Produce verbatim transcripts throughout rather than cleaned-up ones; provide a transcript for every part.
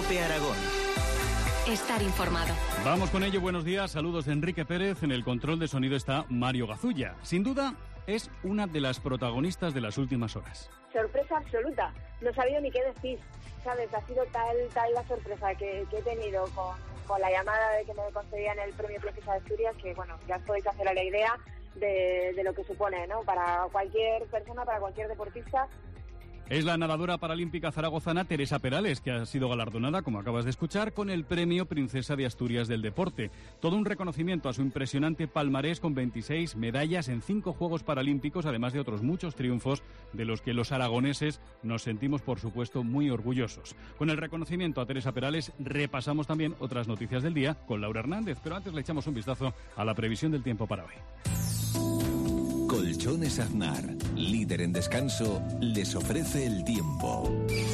COPE Aragón. Estar informado. Vamos con ello, buenos días, saludos de Enrique Pérez. En el control de sonido está Mario Gazulla. Sin duda, es una de las protagonistas de las últimas horas. Sorpresa absoluta, no sabía ni qué decir, ¿sabes? Ha sido tal, tal la sorpresa que, que he tenido con, con la llamada de que me concedían el premio Princesa de Asturias, que bueno, ya os podéis hacer la idea de, de lo que supone, ¿no? Para cualquier persona, para cualquier deportista. Es la nadadora paralímpica zaragozana Teresa Perales, que ha sido galardonada, como acabas de escuchar, con el premio Princesa de Asturias del Deporte. Todo un reconocimiento a su impresionante palmarés con veintiséis medallas en cinco Juegos Paralímpicos, además de otros muchos triunfos de los que los aragoneses nos sentimos, por supuesto, muy orgullosos. Con el reconocimiento a Teresa Perales repasamos también otras noticias del día con Laura Hernández, pero antes le echamos un vistazo a la previsión del tiempo para hoy. Colchones Aznar, líder en descanso, les ofrece el tiempo.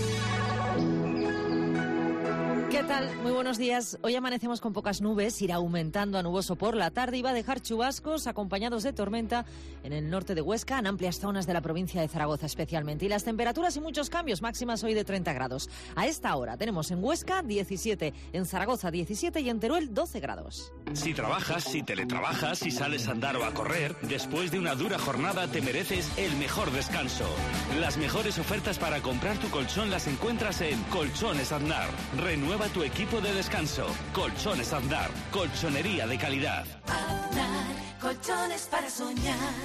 ¿Qué tal? Muy buenos días. Hoy amanecemos con pocas nubes, irá aumentando a nuboso por la tarde y va a dejar chubascos acompañados de tormenta en el norte de Huesca, en amplias zonas de la provincia de Zaragoza especialmente. Y las temperaturas y muchos cambios, máximas hoy de treinta grados. A esta hora tenemos en Huesca diecisiete, en Zaragoza diecisiete y en Teruel doce grados. Si trabajas, si teletrabajas, si sales a andar o a correr, después de una dura jornada te mereces el mejor descanso. Las mejores ofertas para comprar tu colchón las encuentras en Colchones Aznar. Renueva tu equipo de descanso. Colchones Aznar, colchonería de calidad. Aznar, colchones para soñar.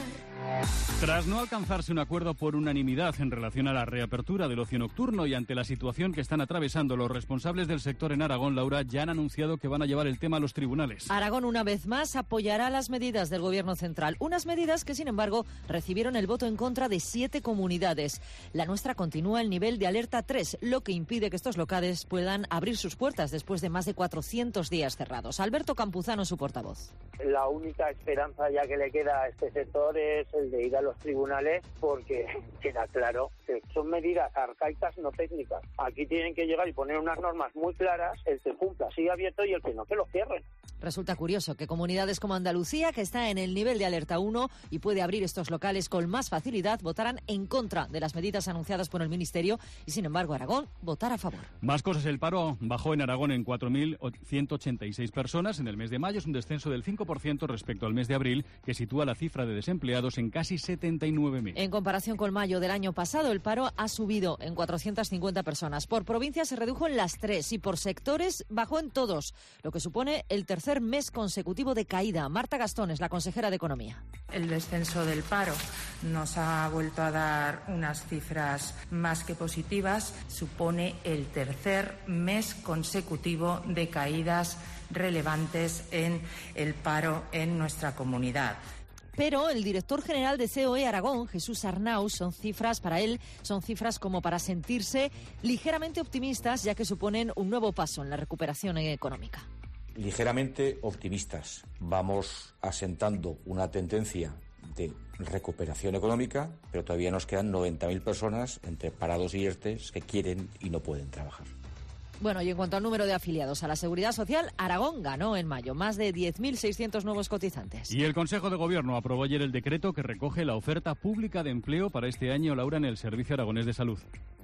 Tras no alcanzarse un acuerdo por unanimidad en relación a la reapertura del ocio nocturno y ante la situación que están atravesando los responsables del sector en Aragón, Laura, ya han anunciado que van a llevar el tema a los tribunales. Aragón, una vez más, apoyará las medidas del Gobierno central. Unas medidas que, sin embargo, recibieron el voto en contra de siete comunidades. La nuestra continúa el nivel de alerta tres, lo que impide que estos locales puedan abrir sus puertas después de más de cuatrocientos días cerrados. Alberto Campuzano, su portavoz. La única esperanza ya que le queda a este sector es el de ir a los tribunales, porque queda claro que son medidas arcaicas, no técnicas. Aquí tienen que llegar y poner unas normas muy claras, el que cumpla sigue abierto y el que no, que lo cierren. Resulta curioso que comunidades como Andalucía, que está en el nivel de alerta uno y puede abrir estos locales con más facilidad, votaran en contra de las medidas anunciadas por el Ministerio y, sin embargo, Aragón votará a favor. Más cosas. El paro bajó en Aragón en cuatro mil ciento ochenta y seis personas en el mes de mayo. Es un descenso del cinco por ciento respecto al mes de abril, que sitúa la cifra de desempleados en casi setenta y nueve mil. En comparación con mayo del año pasado, el paro ha subido en cuatrocientas cincuenta personas. Por provincia se redujo en las tres y por sectores bajó en todos, lo que supone el tercer mes consecutivo de caída. Marta Gastón es la consejera de Economía. El descenso del paro nos ha vuelto a dar unas cifras más que positivas. Supone el tercer mes consecutivo de caídas relevantes en el paro en nuestra comunidad. Pero el director general de C O E Aragón, Jesús Arnaus, son cifras para él, son cifras como para sentirse ligeramente optimistas, ya que suponen un nuevo paso en la recuperación económica. Ligeramente optimistas. Vamos asentando una tendencia de recuperación económica, pero todavía nos quedan noventa mil personas entre parados y ERTEs que quieren y no pueden trabajar. Bueno, y en cuanto al número de afiliados a la Seguridad Social, Aragón ganó en mayo más de diez mil seiscientos nuevos cotizantes. Y el Consejo de Gobierno aprobó ayer el decreto que recoge la oferta pública de empleo para este año, Laura, en el Servicio Aragonés de Salud.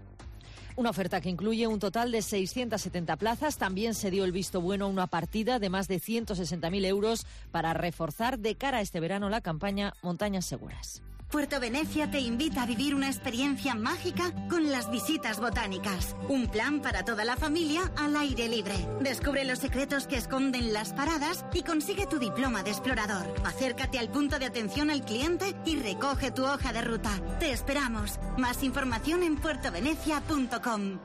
Una oferta que incluye un total de seiscientas setenta plazas. También se dio el visto bueno a una partida de más de ciento sesenta mil euros para reforzar de cara a este verano la campaña Montañas Seguras. Puerto Venecia te invita a vivir una experiencia mágica con las visitas botánicas. Un plan para toda la familia al aire libre. Descubre los secretos que esconden las paradas y consigue tu diploma de explorador. Acércate al punto de atención al cliente y recoge tu hoja de ruta. Te esperamos. Más información en puerto venecia punto com.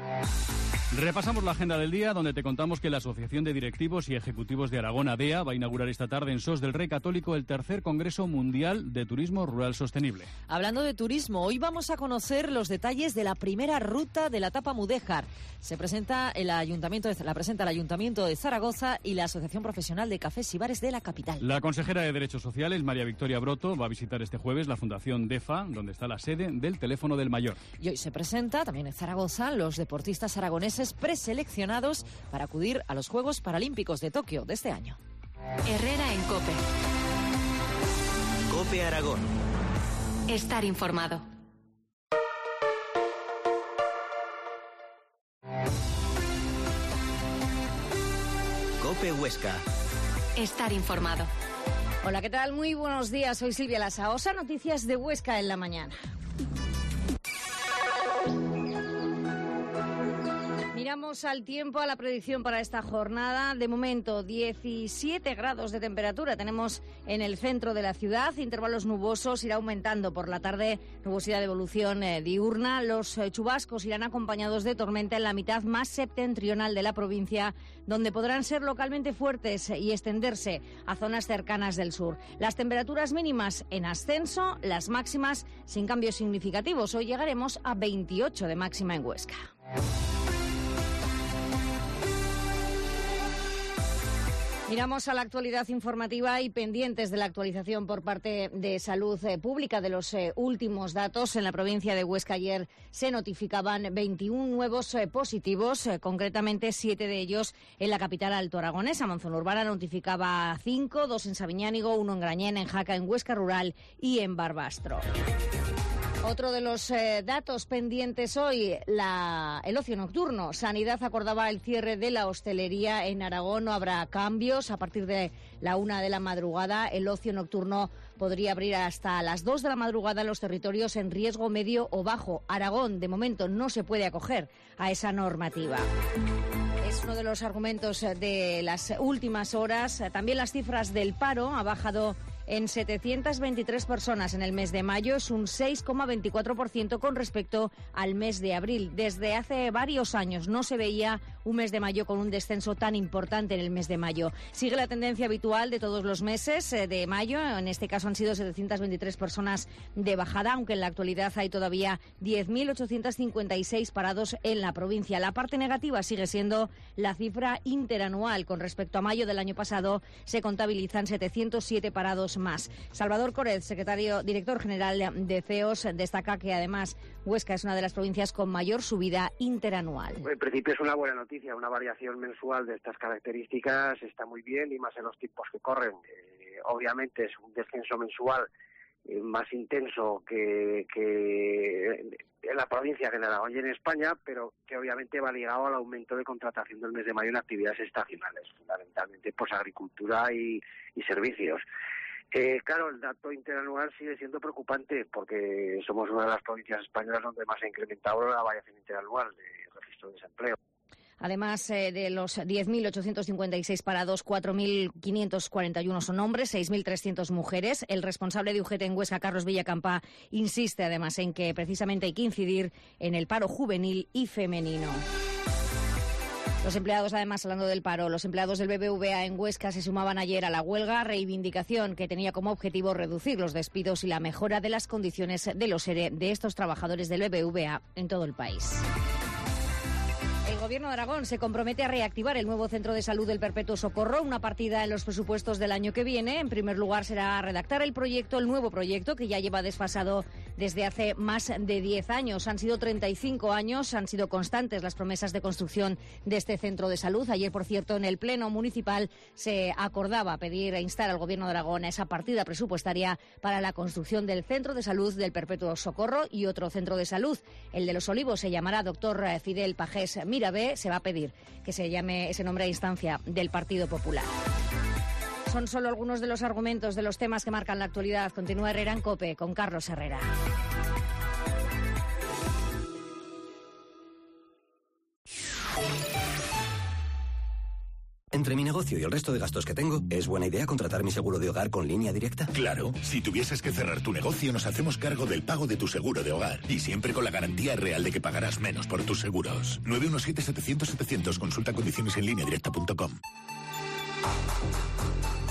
Repasamos la agenda del día, donde te contamos que la Asociación de Directivos y Ejecutivos de Aragón, A D E A, va a inaugurar esta tarde en Sos del Rey Católico el tercer Congreso Mundial de Turismo Rural Sostenible. Hablando de turismo, hoy vamos a conocer los detalles de la primera ruta de la etapa Mudéjar. Se presenta el Ayuntamiento de, la presenta el Ayuntamiento de Zaragoza y la Asociación Profesional de Cafés y Bares de la capital. La consejera de Derechos Sociales, María Victoria Broto, va a visitar este jueves la Fundación DEFA, donde está la sede del Teléfono del Mayor. Y hoy se presenta también en Zaragoza los deportistas aragoneses preseleccionados para acudir a los Juegos Paralímpicos de Tokio de este año. Herrera en COPE. COPE Aragón. Estar informado. COPE Huesca. Estar informado. Hola, ¿qué tal? Muy buenos días. Soy Silvia Lasaosa. Noticias de Huesca en la mañana. Miramos al tiempo, a la predicción para esta jornada. De momento, diecisiete grados de temperatura tenemos en el centro de la ciudad. Intervalos nubosos, irá aumentando por la tarde, nubosidad de evolución eh, diurna. Los eh, chubascos irán acompañados de tormenta en la mitad más septentrional de la provincia, donde podrán ser localmente fuertes y extenderse a zonas cercanas del sur. Las temperaturas mínimas en ascenso, las máximas sin cambios significativos. Hoy llegaremos a veintiocho de máxima en Huesca. Miramos a la actualidad informativa y pendientes de la actualización por parte de Salud eh, Pública de los eh, últimos datos. En la provincia de Huesca ayer se notificaban veintiún nuevos eh, positivos, eh, concretamente siete de ellos en la capital altoaragonesa. Monzón Urbana notificaba cinco, dos en Sabiñánigo, uno en Grañén, en Jaca, en Huesca Rural y en Barbastro. Otro de los eh, datos pendientes hoy, la, el ocio nocturno. Sanidad acordaba el cierre de la hostelería en Aragón. No habrá cambios. A partir de la una de la madrugada, el ocio nocturno podría abrir hasta las dos de la madrugada en los territorios en riesgo medio o bajo. Aragón, de momento, no se puede acoger a esa normativa. Es uno de los argumentos de las últimas horas. También las cifras del paro ha bajado en setecientas veintitrés personas en el mes de mayo. Es un seis coma veinticuatro por ciento con respecto al mes de abril. Desde hace varios años no se veía un mes de mayo con un descenso tan importante en el mes de mayo. Sigue la tendencia habitual de todos los meses de mayo. En este caso han sido setecientas veintitrés personas de bajada, aunque en la actualidad hay todavía diez mil ochocientos cincuenta y seis parados en la provincia. La parte negativa sigue siendo la cifra interanual. Con respecto a mayo del año pasado se contabilizan setecientos siete parados más. Salvador Corez, secretario director general de C E O S, destaca que además Huesca es una de las provincias con mayor subida interanual. En principio es una buena noticia, una variación mensual de estas características está muy bien y más en los tiempos que corren. Eh, obviamente es un descenso mensual eh, más intenso que, que en la provincia que en Aragón y en España, pero que obviamente va ligado al aumento de contratación del mes de mayo en actividades estacionales, fundamentalmente pues agricultura y, y servicios. Eh, claro, el dato interanual sigue siendo preocupante porque somos una de las provincias españolas donde más se ha incrementado la variación interanual de registro de desempleo. Además eh, de los diez mil ochocientos cincuenta y seis parados, cuatro mil quinientos cuarenta y uno son hombres, seis mil trescientos mujeres. El responsable de U G T en Huesca, Carlos Villacampa, insiste además en que precisamente hay que incidir en el paro juvenil y femenino. Los empleados, además, hablando del paro, los empleados del B B V A en Huesca se sumaban ayer a la huelga, reivindicación que tenía como objetivo reducir los despidos y la mejora de las condiciones de los E R E de estos trabajadores del B B V A en todo el país. El Gobierno de Aragón se compromete a reactivar el nuevo Centro de Salud del Perpetuo Socorro, una partida en los presupuestos del año que viene. En primer lugar, será redactar el proyecto, el nuevo proyecto, que ya lleva desfasado desde hace más de diez años. Han sido treinta y cinco años, han sido constantes las promesas de construcción de este centro de salud. Ayer, por cierto, en el Pleno Municipal se acordaba pedir e instar al Gobierno de Aragón a esa partida presupuestaria para la construcción del Centro de Salud del Perpetuo Socorro y otro centro de salud. El de Los Olivos se llamará Doctor Fidel Pajés Miravé. Se va a pedir que se llame ese nombre a instancia del Partido Popular. Son solo algunos de los argumentos de los temas que marcan la actualidad. Continúa Herrera en COPE con Carlos Herrera. Entre mi negocio y el resto de gastos que tengo, ¿es buena idea contratar mi seguro de hogar con Línea Directa? Claro, si tuvieses que cerrar tu negocio nos hacemos cargo del pago de tu seguro de hogar y siempre con la garantía real de que pagarás menos por tus seguros. nueve uno siete, setecientos, setecientos. Consulta condiciones en línea directa punto com.